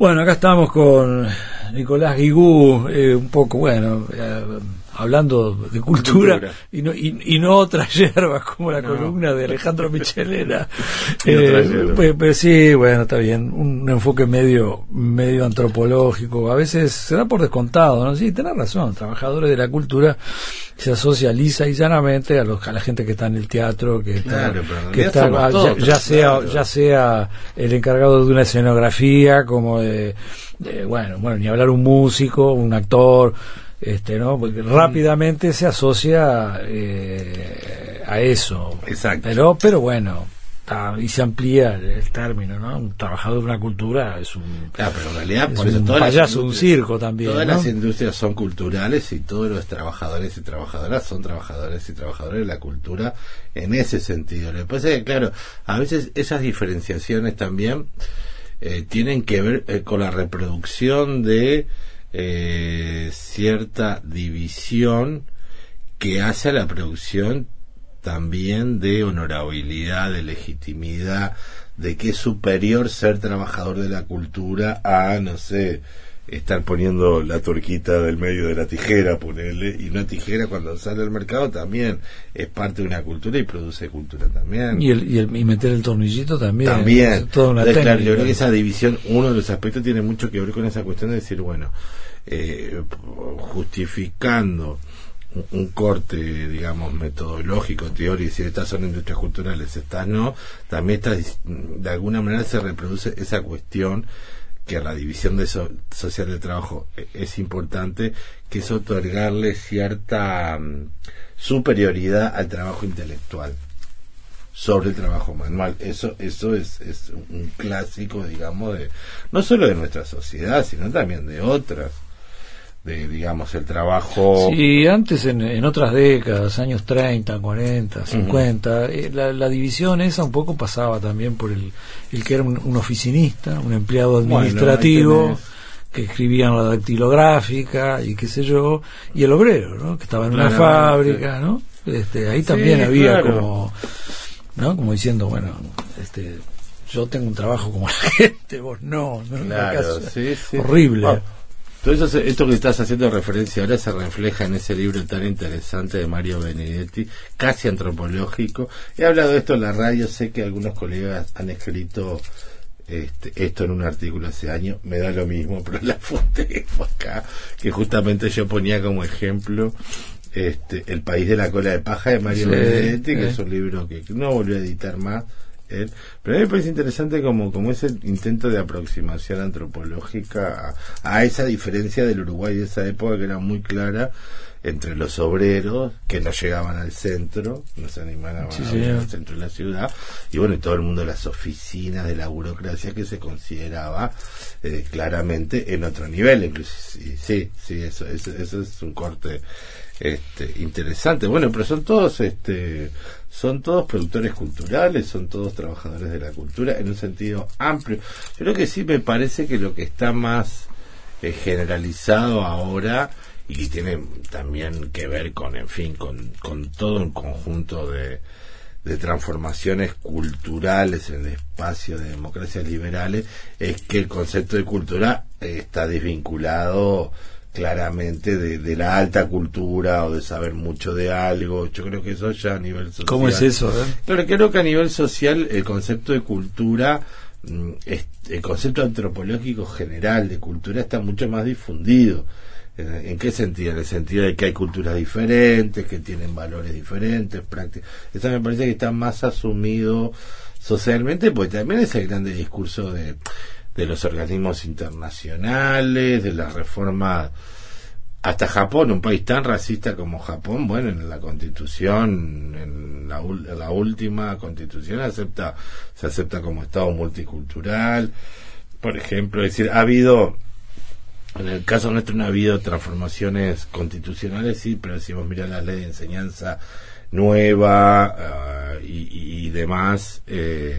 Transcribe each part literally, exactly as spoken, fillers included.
Bueno, acá estamos con Nicolás Guigú, eh, un poco, bueno, eh, hablando de cultura, cultura. Y, no, y, y no otras hierbas como la no. columna de Alejandro Michelena. eh, pues, pues sí, bueno, está bien, un enfoque medio medio antropológico, a veces se da por descontado, ¿no? Sí, tenés razón, trabajadores de la cultura se asocia lisa y llanamente a los a la gente que está en el teatro, que claro, está, que está ya, todos, ya sea claro. ya sea el encargado de una escenografía, como de, de bueno, bueno, ni hablar un músico, un actor, este, ¿no? Porque rápidamente se asocia eh, a eso. Exacto. Pero pero bueno, ta, y se amplía el, el término, ¿no? Un trabajador de una cultura es un claro, pero en realidad es por eso un todas payaso, un circo también. Todas ¿no? las industrias son culturales y todos los trabajadores y trabajadoras son trabajadores y trabajadoras de la cultura en ese sentido. Lo que pasa es que, claro, a veces esas diferenciaciones también eh, tienen que ver eh, con la reproducción de eh, cierta división que hace a la producción también de honorabilidad, de legitimidad, de que es superior ser trabajador de la cultura a, no sé, estar poniendo la tuerquita del medio de la tijera, ponerle, y una tijera cuando sale al mercado también es parte de una cultura y produce cultura también. Y, el, y, el, y meter el tornillito también. También. Es toda una Entonces, técnica. claro, yo creo que esa división, uno de los aspectos tiene mucho que ver con esa cuestión de decir, bueno, eh, justificando un corte, digamos, metodológico, teórico, y si estas son industrias culturales, estas no, también está, de alguna manera se reproduce esa cuestión que la división de so, social del trabajo es importante, que es otorgarle cierta um, superioridad al trabajo intelectual sobre el trabajo manual. Eso eso es, es un clásico, digamos, de no solo de nuestra sociedad, sino también de otras, de, digamos, el trabajo. Sí, antes en, en otras décadas, años treinta, cuarenta, cincuenta, uh-huh. eh, la, la división esa un poco pasaba también por el, el que era un, un oficinista, un empleado administrativo, bueno, que escribía en la dactilográfica y qué sé yo, y el obrero, ¿no? Que estaba en una Claramente. fábrica, ¿no? Este, ahí también sí, había claro. como, ¿no? Como diciendo, bueno, este, yo tengo un trabajo como la gente, vos no, ¿no? Claro, sí, sí. Horrible. Oh. Todo eso, esto que estás haciendo referencia ahora se refleja en ese libro tan interesante de Mario Benedetti, casi antropológico. He hablado de esto en la radio, sé que algunos colegas han escrito este, esto en un artículo hace años, me da lo mismo, pero la fuente fue acá, que justamente yo ponía como ejemplo este, El país de la cola de paja de Mario sí, Benedetti, eh. que es un libro que no volvió a editar más. Él. Pero a mí me parece interesante como, como ese intento de aproximación antropológica a, a esa diferencia del Uruguay de esa época, que era muy clara entre los obreros que no llegaban al centro, no se animaban sí, a ir al centro de la ciudad, y bueno, y todo el mundo de las oficinas, de la burocracia, que se consideraba eh, claramente en otro nivel. Incluso, sí, sí, sí eso, eso, eso es un corte este interesante. Bueno, pero son todos este son todos productores culturales, son todos trabajadores de la cultura en un sentido amplio. Yo creo que sí, me parece que lo que está más eh, generalizado ahora, y que tiene también que ver con, en fin, con, con todo un conjunto de, de transformaciones culturales en el espacio de democracias liberales, es que el concepto de cultura eh, está desvinculado claramente de, de la alta cultura o de saber mucho de algo. Yo creo que eso ya a nivel social. ¿Cómo es eso? Eh? Claro, creo que a nivel social el concepto de cultura, es, el concepto antropológico general de cultura está mucho más difundido. ¿En qué sentido? En el sentido de que hay culturas diferentes, que tienen valores diferentes, prácticas. Eso me parece que está más asumido socialmente, porque también es el grande discurso de de los organismos internacionales, de la reforma. Hasta Japón, un país tan racista como Japón, bueno, en la Constitución, en la, en la última Constitución acepta se acepta como Estado multicultural, por ejemplo. Es decir, ha habido, en el caso nuestro no ha habido transformaciones constitucionales, sí, pero decimos, mira la ley de enseñanza nueva uh, y, y, y demás, eh,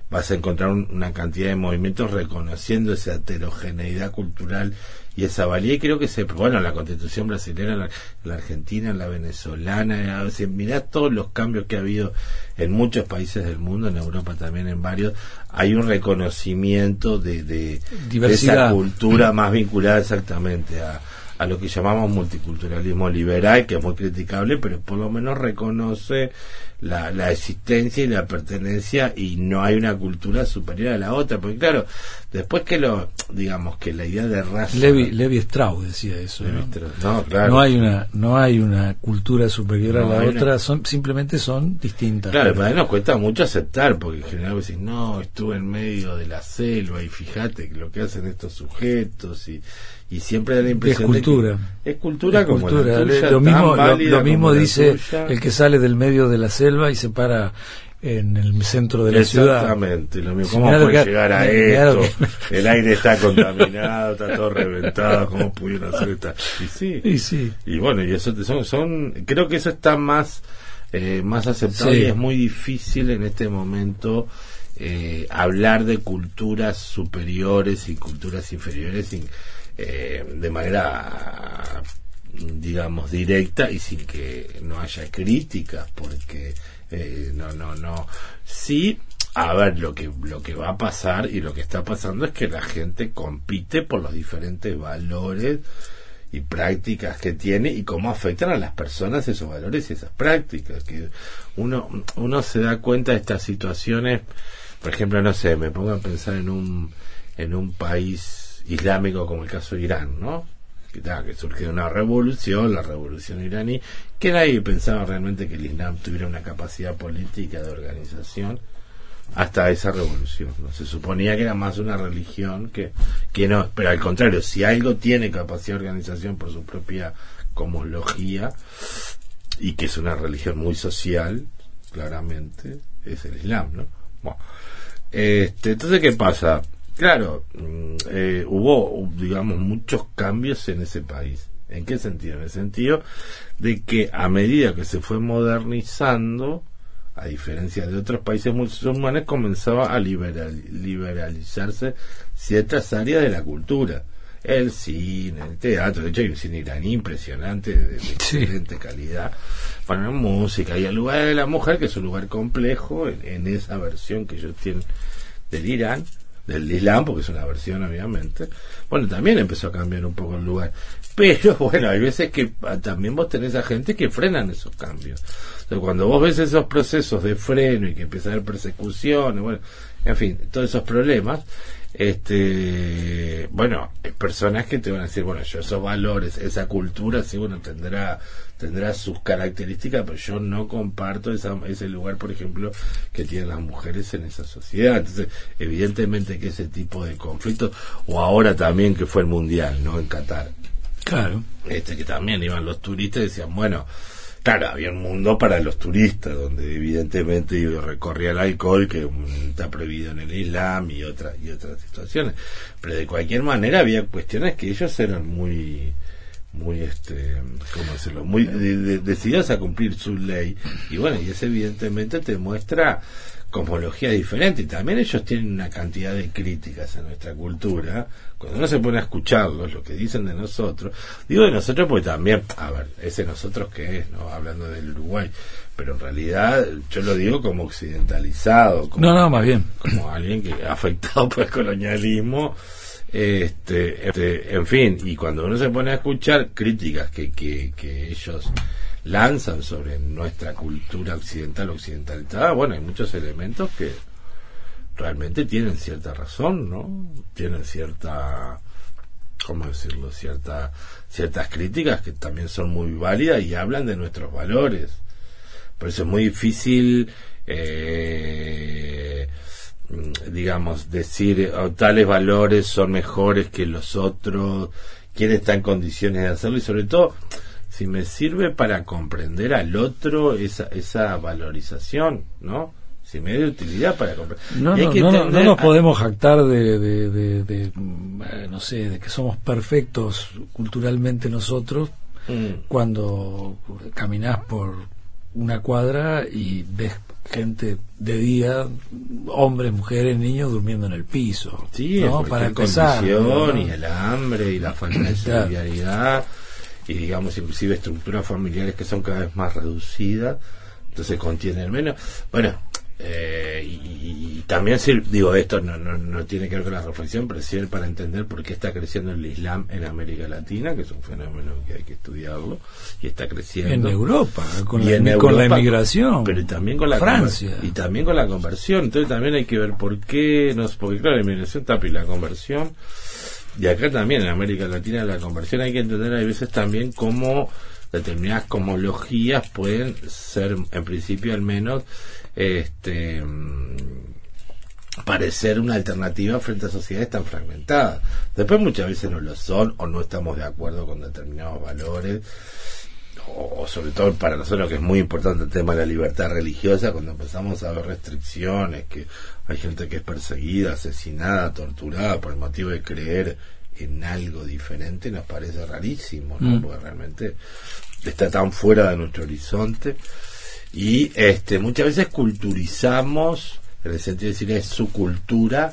vas a encontrar un, una cantidad de movimientos reconociendo esa heterogeneidad cultural y esa valía, y creo que se, bueno, la Constitución brasileña, la, la argentina, la venezolana, o sea, mirá todos los cambios que ha habido en muchos países del mundo, en Europa también en varios, hay un reconocimiento de, de, de esa cultura más vinculada exactamente a, a lo que llamamos multiculturalismo liberal, que es muy criticable, pero por lo menos reconoce la, la existencia y la pertenencia, y no hay una cultura superior a la otra, porque claro, después que lo, digamos que la idea de raza, Levi, Levi Strauss decía eso, Levi ¿no? Strauss, no, claro. no hay una no hay una cultura superior No, a la una... otra, son simplemente son distintas. Claro, pero a mí nos cuesta mucho aceptar, porque en general decís, no, estuve en medio de la selva y fíjate lo que hacen estos sujetos, y y siempre da la impresión es cultura. de que es cultura, es cultura como la tuya, lo mismo, lo, lo mismo dice tuya. El que sale del medio de la selva y se para en el centro de la ciudad. Exactamente, lo mismo. ¿Cómo puede que, llegar a me, esto? Que... El aire está contaminado, está todo reventado, ¿cómo pudieron hacer esta? Y sí, y sí. Y bueno, y eso son, son creo que eso está más eh, más aceptable, sí. Y es muy difícil en este momento eh, hablar de culturas superiores y culturas inferiores sin Eh, de manera, digamos, directa y sin que no haya críticas, porque eh, no, no, no. Sí, a ver, lo que lo que va a pasar y lo que está pasando es que la gente compite por los diferentes valores y prácticas que tiene y cómo afectan a las personas esos valores y esas prácticas. Que uno uno se da cuenta de estas situaciones, por ejemplo, no sé, me pongo a pensar en un en un país islámico como el caso de Irán, ¿no? Que, ta, que surgió una revolución, la revolución iraní, que nadie pensaba realmente que el Islam tuviera una capacidad política de organización hasta esa revolución, ¿no? Se suponía que era más una religión que, que no, pero al contrario, si algo tiene capacidad de organización por su propia cosmología, y que es una religión muy social, claramente, es el Islam, ¿no? Bueno, este, entonces, ¿qué pasa? Claro, eh, hubo, digamos, muchos cambios en ese país. ¿En qué sentido? En el sentido de que a medida que se fue modernizando, a diferencia de otros países musulmanes, comenzaba a liberal, liberalizarse ciertas áreas de la cultura. El cine, el teatro, de hecho hay un cine iraní impresionante, de, de excelente sí. calidad, para música, y el lugar de la mujer, que es un lugar complejo, en, en esa versión que ellos tienen del Irán, del Islam, porque es una versión obviamente, bueno, también empezó a cambiar un poco el lugar, pero bueno, hay veces que también vos tenés a gente que frenan esos cambios. Entonces, cuando vos ves esos procesos de freno y que empieza a haber persecuciones, bueno, en fin, todos esos problemas, este bueno, hay personas que te van a decir, bueno, yo esos valores, esa cultura, sí, bueno, tendrá tendrá sus características, pero yo no comparto esa, ese lugar, por ejemplo, que tienen las mujeres en esa sociedad. Entonces, evidentemente que ese tipo de conflictos, o ahora también que fue el Mundial, ¿no? En Qatar. Claro. Este, que también iban los turistas y decían, bueno, claro, había un mundo para los turistas, donde evidentemente recorría el alcohol, que está prohibido en el Islam, y otras y otras situaciones. Pero de cualquier manera había cuestiones que ellos eran muy, muy, este, ¿cómo decirlo? Muy de, de, decididos a cumplir su ley. Y bueno, y eso evidentemente te muestra cosmología diferente, y también ellos tienen una cantidad de críticas a nuestra cultura. Cuando uno se pone a escucharlos, lo que dicen de nosotros, digo de nosotros porque también, a ver, ese nosotros que es, no hablando del Uruguay, pero en realidad yo lo digo como occidentalizado, como, no, no, más bien como alguien que afectado por el colonialismo, este, este, en fin, y cuando uno se pone a escuchar críticas que, que, que ellos lanzan sobre nuestra cultura occidental, occidentalizada, bueno, hay muchos elementos que realmente tienen cierta razón, ¿no? Tienen cierta, ¿cómo decirlo? Cierta, ciertas críticas que también son muy válidas y hablan de nuestros valores. Por eso es muy difícil, eh, digamos, decir oh, tales valores son mejores que los otros, quién está en condiciones de hacerlo, y sobre todo si me sirve para comprender al otro esa esa valorización, ¿no? Si me da de utilidad para comprender. No, no, no, no, no nos podemos jactar de, de, de, de, de, no sé, de que somos perfectos culturalmente nosotros, mm. cuando caminás por una cuadra y ves gente de día, hombres, mujeres, niños durmiendo en el piso, sí, ¿no? Para empezar, condición, ¿no? Y el hambre y la falta de solidaridad y digamos inclusive estructuras familiares que son cada vez más reducidas, entonces contienen menos. Bueno, eh, y, y también sí, digo, esto no, no, no tiene que ver con la reflexión, pero sí para entender por qué está creciendo el Islam en América Latina, que es un fenómeno que hay que estudiarlo, y está creciendo en Europa con, y la, en con Europa, la inmigración, pero también con la Francia, y también con la conversión. Entonces también hay que ver por qué, no, porque claro, la inmigración tapa y la conversión, y acá también en América Latina la conversión hay que entender a veces también cómo determinadas cosmologías pueden ser, en principio al menos, este parecer una alternativa frente a sociedades tan fragmentadas. Después muchas veces no lo son, o no estamos de acuerdo con determinados valores, o, o sobre todo para nosotros, que es muy importante el tema de la libertad religiosa, cuando empezamos a ver restricciones, que hay gente que es perseguida, asesinada, torturada por el motivo de creer en algo diferente, nos parece rarísimo, ¿no? Mm. Porque realmente está tan fuera de nuestro horizonte. Y este muchas veces culturizamos, en el sentido de decir es su cultura,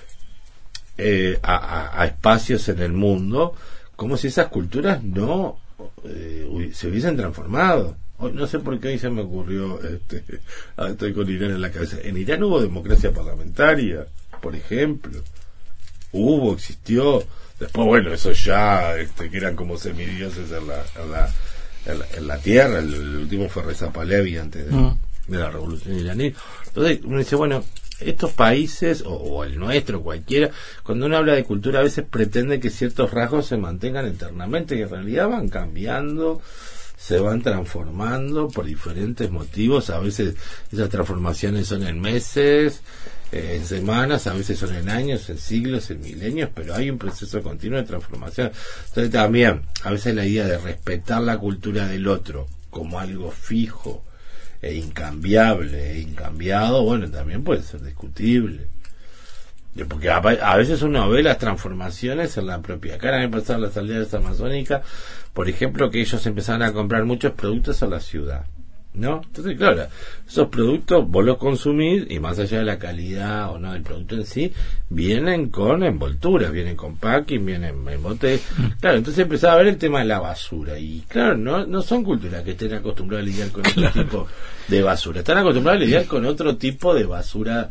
eh, a, a, a espacios en el mundo, como si esas culturas no eh, se hubiesen transformado. Hoy, no sé por qué hoy se me ocurrió, este, ah, estoy con Irán en la cabeza. En Irán hubo democracia parlamentaria, por ejemplo. Hubo, existió. Después, bueno, eso ya, este, que eran como semidioses en la, en la En la, en la tierra. El, el último fue Reza Pahlavi antes de, mm. de la revolución iraní. Entonces uno dice, bueno, estos países o, o el nuestro, cualquiera, cuando uno habla de cultura a veces pretende que ciertos rasgos se mantengan eternamente, y en realidad van cambiando, se van transformando por diferentes motivos. A veces esas transformaciones son en meses, eh, en semanas, a veces son en años, en siglos, en milenios, pero hay un proceso continuo de transformación. Entonces también a veces la idea de respetar la cultura del otro como algo fijo e incambiable e incambiado, bueno, también puede ser discutible, porque a, a veces uno ve las transformaciones en la propia cara. Me pasaron las aldeas amazónicas, por ejemplo, que ellos empezaron a comprar muchos productos a la ciudad, ¿no? Entonces, claro, esos productos vos los consumís, y más allá de la calidad o no del producto en sí, vienen con envolturas, vienen con packing, vienen en botellas. Claro, entonces empezaba a ver el tema de la basura, y claro, no no son culturas que estén acostumbradas a lidiar con otro tipo de basura, están acostumbradas a lidiar con otro tipo de basura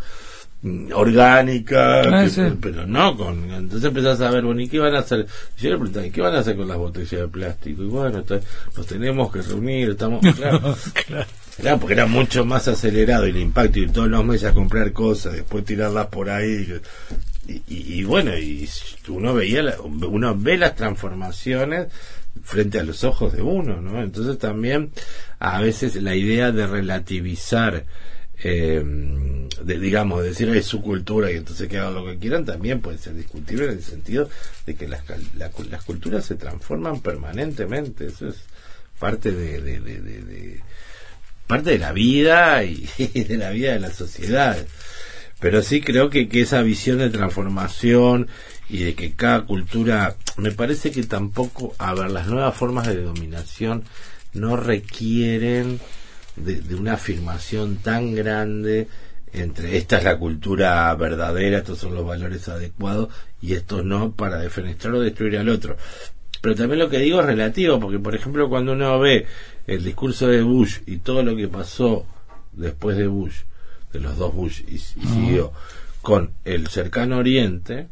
orgánica, ah, que, sí. pero no con. Entonces empezás a ver, bueno, ¿y qué van a hacer? Yo le pregunté, ¿qué van a hacer con las botellas de plástico? Y bueno, t- nos tenemos que reunir, estamos. Claro, claro. Claro, porque era mucho más acelerado el impacto, y todos los meses a comprar cosas, después tirarlas por ahí. Y, y, y bueno, y uno veía, la, uno ve las transformaciones frente a los ojos de uno, ¿no? Entonces también a veces la idea de relativizar, eh, de, digamos, decir es su cultura y entonces que hagan lo que quieran, también puede ser discutible, en el sentido de que las, la, las culturas se transforman permanentemente. Eso es parte de, de, de, de, de parte de la vida y de la vida de las sociedades. Pero sí creo que, que esa visión de transformación y de que cada cultura, me parece que tampoco, a ver, las nuevas formas de dominación no requieren de, de una afirmación tan grande entre esta es la cultura verdadera, estos son los valores adecuados y estos no, para defenestrar o destruir al otro. Pero también lo que digo es relativo, porque por ejemplo cuando uno ve el discurso de Bush y todo lo que pasó después de Bush, de los dos Bush, y, y uh-huh. siguió con el cercano Oriente,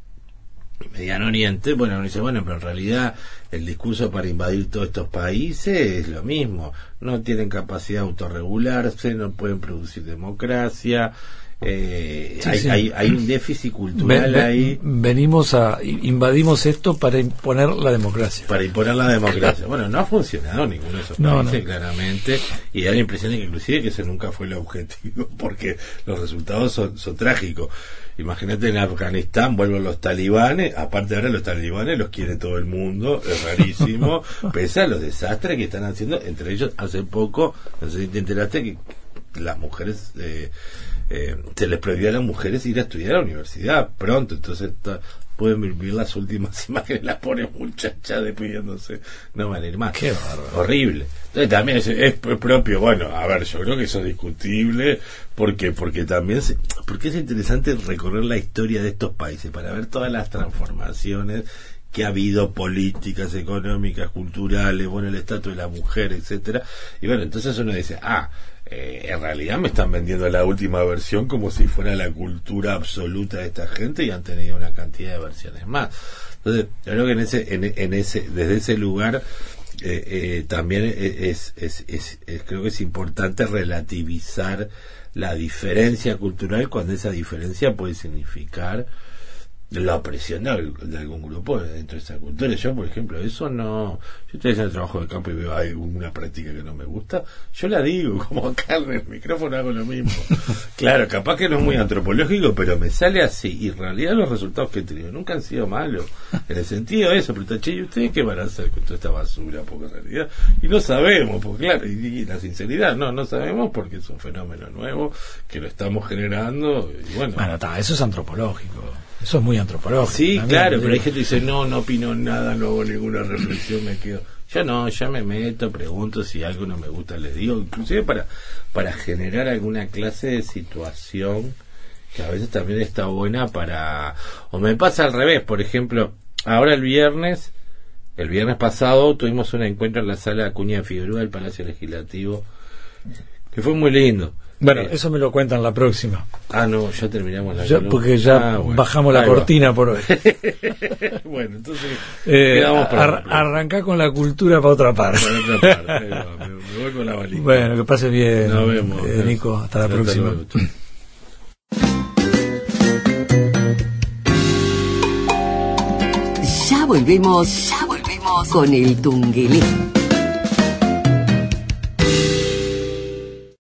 Mediano Oriente, bueno, uno dice, bueno, pero en realidad el discurso para invadir todos estos países es lo mismo, no tienen capacidad de autorregularse, no pueden producir democracia, eh, sí, hay, sí. Hay, hay un déficit cultural ven, ven, ahí. Venimos a, invadimos esto para imponer la democracia. Para imponer la democracia. Bueno, no ha funcionado ninguno de esos no, países, no. claramente, y da la impresión de que inclusive que ese nunca fue el objetivo, porque los resultados son, son trágicos. Imagínate en Afganistán, vuelven los talibanes, aparte ahora los talibanes los quiere todo el mundo, es rarísimo, pese a los desastres que están haciendo, entre ellos hace poco, no sé si te enteraste que las mujeres, eh, eh, se les prohibió a las mujeres ir a estudiar a la universidad pronto, entonces está, pueden vivir las últimas imágenes, la pobre muchacha despidiéndose, no van a ir más. Qué bárbaro. Horrible. Entonces también es, es propio, bueno, a ver, yo creo que eso es discutible, porque porque también se, porque es interesante recorrer la historia de estos países para ver todas las transformaciones que ha habido, políticas, económicas, culturales, bueno, el estatus de la mujer, etcétera. Y bueno, entonces uno dice, ah, eh, en realidad me están vendiendo la última versión como si fuera la cultura absoluta de esta gente, y han tenido una cantidad de versiones más. Entonces, yo creo que en ese, en, en ese, desde ese lugar eh, eh, también es, es, es, es, creo que es importante relativizar la diferencia cultural, cuando esa diferencia puede significar la opresión de, de algún grupo dentro de esa cultura. Yo, por ejemplo, eso no... Yo estoy haciendo el trabajo de campo y veo alguna práctica que no me gusta, yo la digo, como acá en el micrófono hago lo mismo. Claro, capaz que no es muy antropológico, pero me sale así, y en realidad los resultados que he tenido nunca han sido malos, en el sentido de eso. Pero che, ¿y ustedes qué van a hacer con toda esta basura? Porque en realidad, y no sabemos, porque claro, y, y la sinceridad, no, no sabemos, porque es un fenómeno nuevo, que lo estamos generando, y bueno. Bueno, ta, eso es antropológico. Eso es muy antropológico. Sí, también, claro, digo. pero hay gente que dice, no, no opino nada, no hago ninguna reflexión, me quedo. Yo no, ya me meto, pregunto, si algo no me gusta, les digo, inclusive para, para generar alguna clase de situación que a veces también está buena para... O me pasa al revés, por ejemplo, ahora el viernes, el viernes pasado tuvimos un encuentro en la sala Acuña de Figueroa del Palacio Legislativo, que fue muy lindo. Bueno, eh, eso me lo cuentan la próxima. Ah, no, ya terminamos la Ya, columna. porque ya ah, bueno. bajamos la Ahí cortina va. por hoy. Bueno, entonces Eh, quedamos para ar- arrancá con la cultura para otra parte. Para otra parte. Ahí va, me, me voy con la valija. Bueno, que pase bien. Nos vemos. eh, Nico, hasta la Hasta próxima. luego. Chau. Ya volvemos, ya volvemos con el Tungelé.